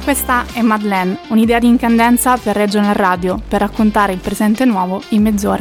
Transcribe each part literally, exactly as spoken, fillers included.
Questa è Madeleine, un'idea di incandescenza per Regional Radio, per raccontare il presente nuovo in mezz'ora.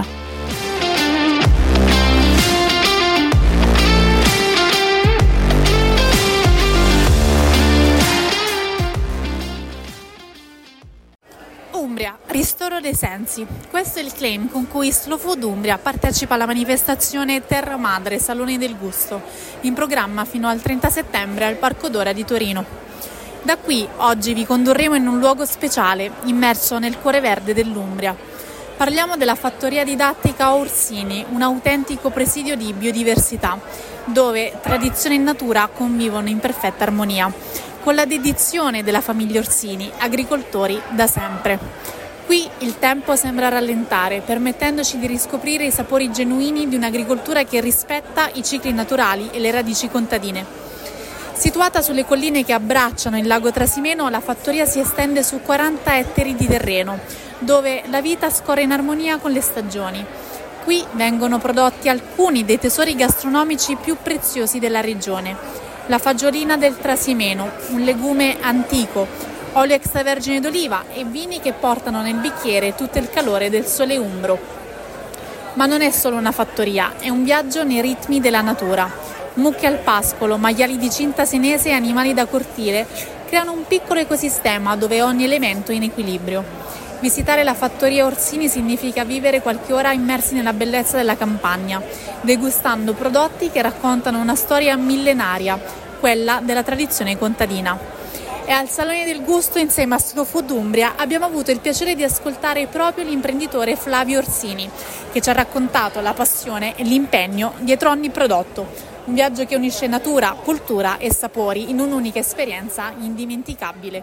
Umbria, ristoro dei sensi. Questo è il claim con cui Slow Food Umbria partecipa alla manifestazione Terra Madre Salone del Gusto, in programma fino al trenta settembre al Parco Dora di Torino. Da qui oggi vi condurremo in un luogo speciale, immerso nel cuore verde dell'Umbria. Parliamo della fattoria didattica Orsini, un autentico presidio di biodiversità, dove tradizione e natura convivono in perfetta armonia, con la dedizione della famiglia Orsini, agricoltori da sempre. Qui il tempo sembra rallentare, permettendoci di riscoprire i sapori genuini di un'agricoltura che rispetta i cicli naturali e le radici contadine. Situata sulle colline che abbracciano il lago Trasimeno, la fattoria si estende su quaranta ettari di terreno, dove la vita scorre in armonia con le stagioni. Qui vengono prodotti alcuni dei tesori gastronomici più preziosi della regione. La fagiolina del Trasimeno, un legume antico, olio extravergine d'oliva e vini che portano nel bicchiere tutto il calore del sole umbro. Ma non è solo una fattoria, è un viaggio nei ritmi della natura. Mucche al pascolo, maiali di cinta senese e animali da cortile creano un piccolo ecosistema dove ogni elemento è in equilibrio. Visitare la fattoria Orsini significa vivere qualche ora immersi nella bellezza della campagna, degustando prodotti che raccontano una storia millenaria, quella della tradizione contadina. E al Salone del Gusto, insieme a Slow Food Umbria, abbiamo avuto il piacere di ascoltare proprio l'imprenditore Flavio Orsini, che ci ha raccontato la passione e l'impegno dietro ogni prodotto. Un viaggio che unisce natura, cultura e sapori in un'unica esperienza indimenticabile.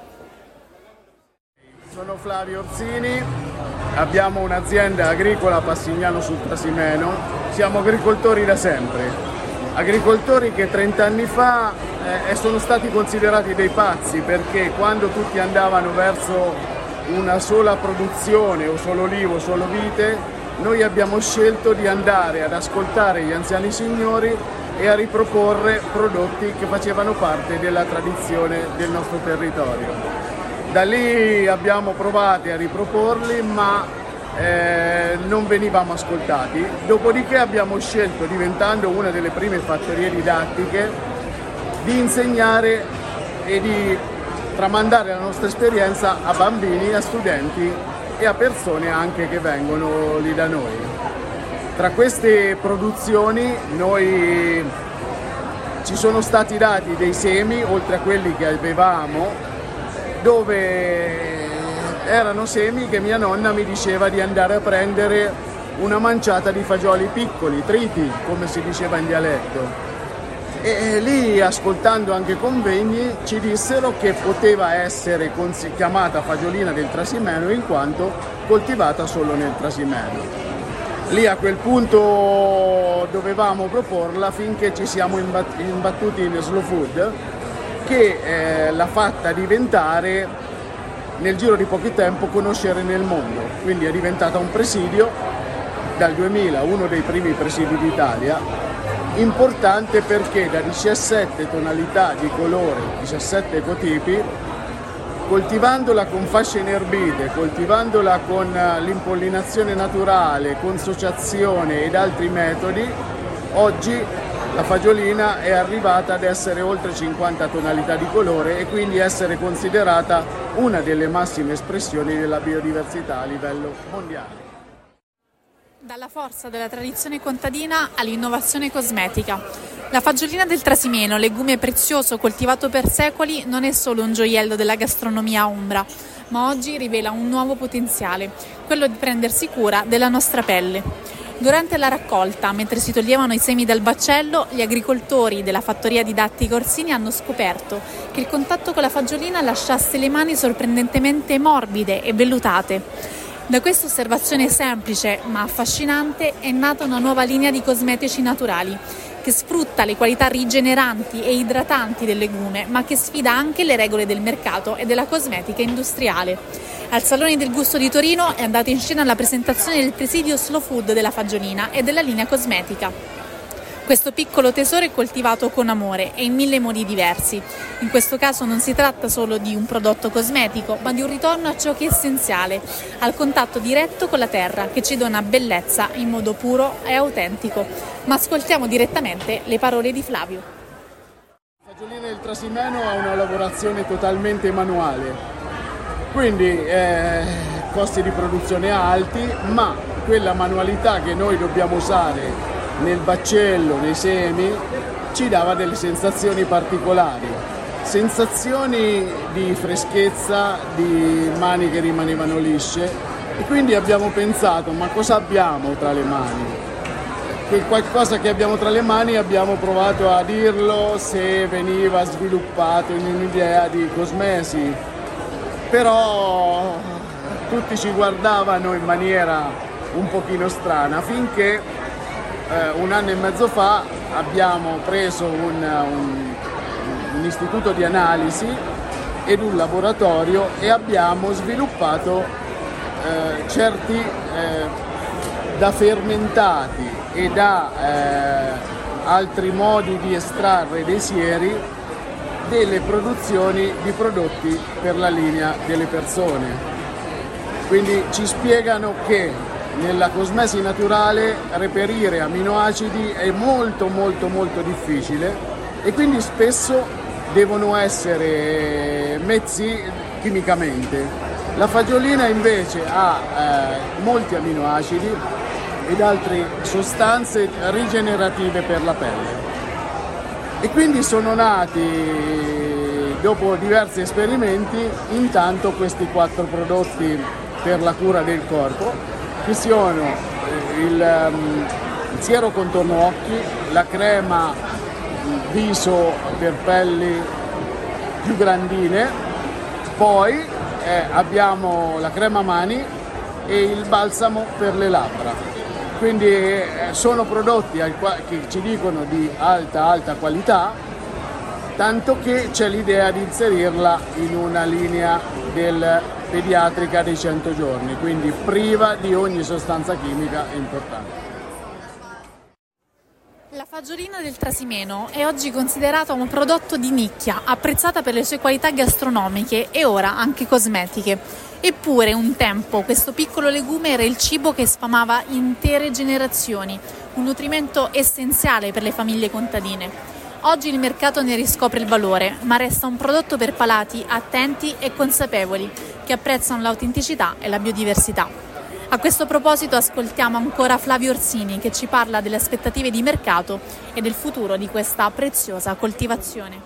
Sono Flavio Orsini, abbiamo un'azienda agricola a Passignano sul Trasimeno, siamo agricoltori da sempre, agricoltori che trenta anni fa eh, sono stati considerati dei pazzi, perché quando tutti andavano verso una sola produzione o solo olivo o solo vite, noi abbiamo scelto di andare ad ascoltare gli anziani signori e a riproporre prodotti che facevano parte della tradizione del nostro territorio. Da lì abbiamo provato a riproporli, ma eh, non venivamo ascoltati. Dopodiché abbiamo scelto, diventando una delle prime fattorie didattiche, di insegnare e di tramandare la nostra esperienza a bambini, a studenti e a persone anche che vengono lì da noi. Tra queste produzioni noi ci sono stati dati dei semi, oltre a quelli che avevamo, dove erano semi che mia nonna mi diceva di andare a prendere una manciata di fagioli piccoli, triti, come si diceva in dialetto. E lì, ascoltando anche convegni, ci dissero che poteva essere chiamata fagiolina del Trasimeno in quanto coltivata solo nel Trasimeno. Lì a quel punto dovevamo proporla finché ci siamo imbattuti in Slow Food, che eh, l'ha fatta diventare, nel giro di poco tempo, conoscere nel mondo. Quindi è diventata un presidio, dal duemila uno dei primi presidi d'Italia, importante perché da diciassette tonalità di colore, diciassette ecotipi, coltivandola con fasce inerbite, coltivandola con l'impollinazione naturale, consociazione ed altri metodi, oggi la fagiolina è arrivata ad essere oltre cinquanta tonalità di colore e quindi essere considerata una delle massime espressioni della biodiversità a livello mondiale. Dalla forza della tradizione contadina all'innovazione cosmetica. La fagiolina del Trasimeno, legume prezioso coltivato per secoli, non è solo un gioiello della gastronomia umbra, ma oggi rivela un nuovo potenziale, quello di prendersi cura della nostra pelle. Durante la raccolta, mentre si toglievano i semi dal baccello, gli agricoltori della fattoria didattica Orsini hanno scoperto che il contatto con la fagiolina lasciasse le mani sorprendentemente morbide e vellutate. Da questa osservazione semplice ma affascinante è nata una nuova linea di cosmetici naturali che sfrutta le qualità rigeneranti e idratanti del legume, ma che sfida anche le regole del mercato e della cosmetica industriale. Al Salone del Gusto di Torino è andata in scena la presentazione del presidio Slow Food della fagiolina e della linea cosmetica. Questo piccolo tesoro è coltivato con amore e in mille modi diversi. In questo caso non si tratta solo di un prodotto cosmetico, ma di un ritorno a ciò che è essenziale, al contatto diretto con la terra, che ci dona bellezza in modo puro e autentico. Ma ascoltiamo direttamente le parole di Flavio. La Fagiolina del Trasimeno ha una lavorazione totalmente manuale, quindi eh, costi di produzione alti, ma quella manualità che noi dobbiamo usare nel baccello, nei semi, ci dava delle sensazioni particolari, sensazioni di freschezza, di mani che rimanevano lisce, e quindi abbiamo pensato: ma cosa abbiamo tra le mani? Quel qualcosa che abbiamo tra le mani abbiamo provato a dirlo se veniva sviluppato in un'idea di cosmesi, però tutti ci guardavano in maniera un pochino strana, finché Uh, un anno e mezzo fa abbiamo preso un, un, un istituto di analisi ed un laboratorio e abbiamo sviluppato uh, certi uh, da fermentati e da uh, altri modi di estrarre dei sieri delle produzioni di prodotti per la linea delle persone. Quindi ci spiegano che nella cosmesi naturale reperire aminoacidi è molto molto molto difficile e quindi spesso devono essere messi chimicamente. La fagiolina invece ha eh, molti aminoacidi ed altre sostanze rigenerative per la pelle. E quindi sono nati, dopo diversi esperimenti, intanto questi quattro prodotti per la cura del corpo, che sono il, um, il siero contorno occhi, la crema viso per pelli più grandine, poi eh, abbiamo la crema mani e il balsamo per le labbra. Quindi eh, sono prodotti al qua- che ci dicono di alta alta qualità, tanto che c'è l'idea di inserirla in una linea del pediatrica dei cento giorni, quindi priva di ogni sostanza chimica importante. La fagiolina del Trasimeno è oggi considerata un prodotto di nicchia, apprezzata per le sue qualità gastronomiche e ora anche cosmetiche. Eppure un tempo questo piccolo legume era il cibo che sfamava intere generazioni, un nutrimento essenziale per le famiglie contadine. Oggi il mercato ne riscopre il valore, ma resta un prodotto per palati attenti e consapevoli, che apprezzano l'autenticità e la biodiversità. A questo proposito ascoltiamo ancora Flavio Orsini, che ci parla delle aspettative di mercato e del futuro di questa preziosa coltivazione.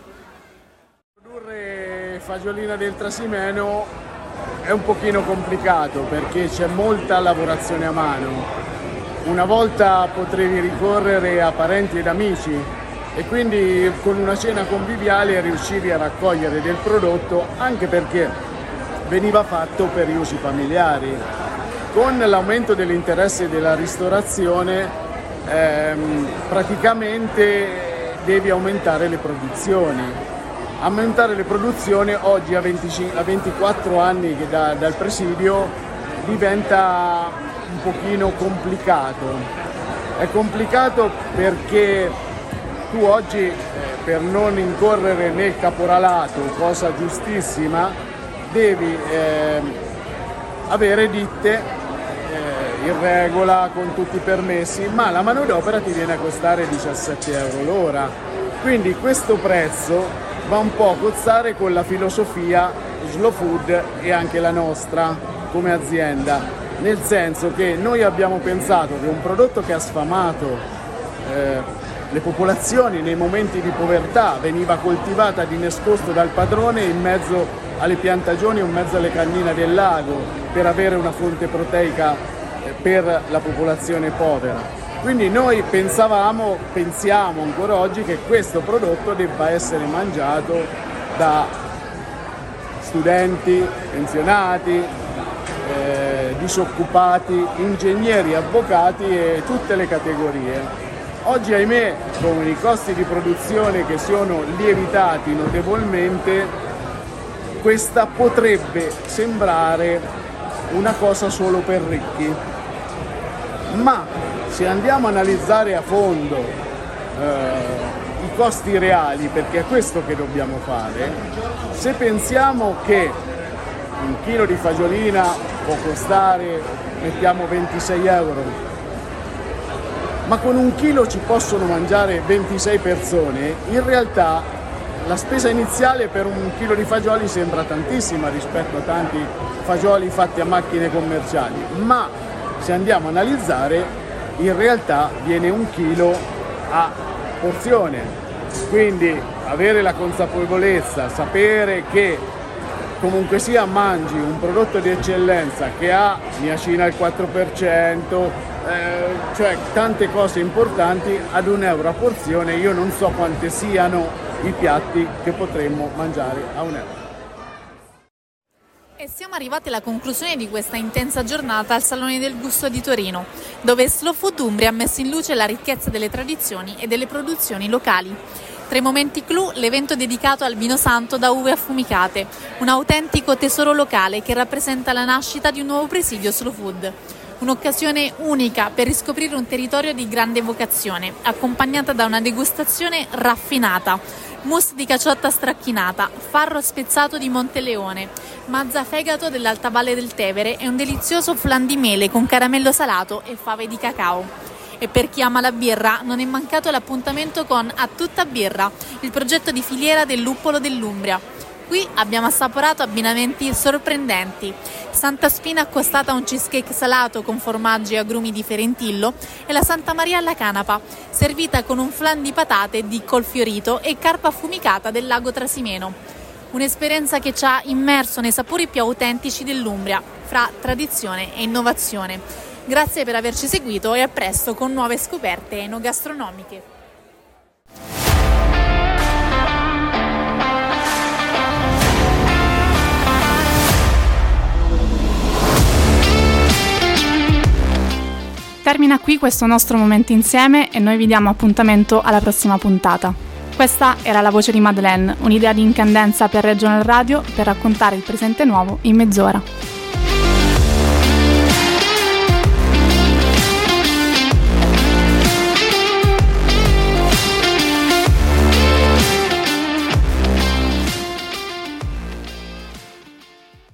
Produrre fagiolina del Trasimeno è un pochino complicato perché c'è molta lavorazione a mano. Una volta potevi ricorrere a parenti ed amici e quindi con una cena conviviale riuscivi a raccogliere del prodotto, anche perché veniva fatto per gli usi familiari. Con l'aumento dell'interesse della ristorazione ehm, praticamente devi aumentare le produzioni. Aumentare le produzioni oggi a, venticinque, a ventiquattro anni che da, dal presidio diventa un pochino complicato. È complicato perché tu oggi, eh, per non incorrere nel caporalato, cosa giustissima, devi eh, avere ditte eh, in regola con tutti i permessi, ma la manodopera ti viene a costare diciassette euro l'ora. Quindi questo prezzo va un po' a cozzare con la filosofia Slow Food e anche la nostra come azienda, nel senso che noi abbiamo pensato che un prodotto che ha sfamato eh, le popolazioni nei momenti di povertà, veniva coltivata di nascosto dal padrone in mezzo alle piantagioni o in mezzo alle cannine del lago per avere una fonte proteica per la popolazione povera. Quindi noi pensavamo, pensiamo ancora oggi che questo prodotto debba essere mangiato da studenti, pensionati, eh, disoccupati, ingegneri, avvocati e tutte le categorie. Oggi, ahimè, con i costi di produzione che sono lievitati notevolmente, questa potrebbe sembrare una cosa solo per ricchi. Ma se andiamo a analizzare a fondo eh, i costi reali, perché è questo che dobbiamo fare. Se pensiamo che un chilo di fagiolina può costare, mettiamo ventisei euro, ma con un chilo ci possono mangiare ventisei persone, in realtà la spesa iniziale per un chilo di fagioli sembra tantissima rispetto a tanti fagioli fatti a macchine commerciali, ma se andiamo a analizzare in realtà viene un chilo a porzione, quindi avere la consapevolezza, sapere che comunque sia mangi un prodotto di eccellenza che ha niacina al quattro per cento, eh, cioè tante cose importanti ad un euro a porzione. Io non so quante siano i piatti che potremmo mangiare a un euro. E siamo arrivati alla conclusione di questa intensa giornata al Salone del Gusto di Torino, dove Slow Food Umbria ha messo in luce la ricchezza delle tradizioni e delle produzioni locali. Tra i momenti clou, l'evento dedicato al vino santo da uve affumicate, un autentico tesoro locale che rappresenta la nascita di un nuovo presidio slow food. Un'occasione unica per riscoprire un territorio di grande vocazione, accompagnata da una degustazione raffinata, mousse di caciotta stracchinata, farro spezzato di Monteleone, mazza fegato dell'Alta Valle del Tevere e un delizioso flan di mele con caramello salato e fave di cacao. E per chi ama la birra non è mancato l'appuntamento con A Tutta Birra, il progetto di filiera del luppolo dell'Umbria. Qui abbiamo assaporato abbinamenti sorprendenti: Santa Spina accostata a un cheesecake salato con formaggi e agrumi di Ferentillo e la Santa Maria alla canapa, servita con un flan di patate di Colfiorito e carpa affumicata del lago Trasimeno. Un'esperienza che ci ha immerso nei sapori più autentici dell'Umbria, fra tradizione e innovazione. Grazie per averci seguito e a presto con nuove scoperte enogastronomiche. Termina qui questo nostro momento insieme e noi vi diamo appuntamento alla prossima puntata. Questa era La Voce di Madeleine, un'idea di Incandescenza per Regional Radio per raccontare il presente nuovo in mezz'ora.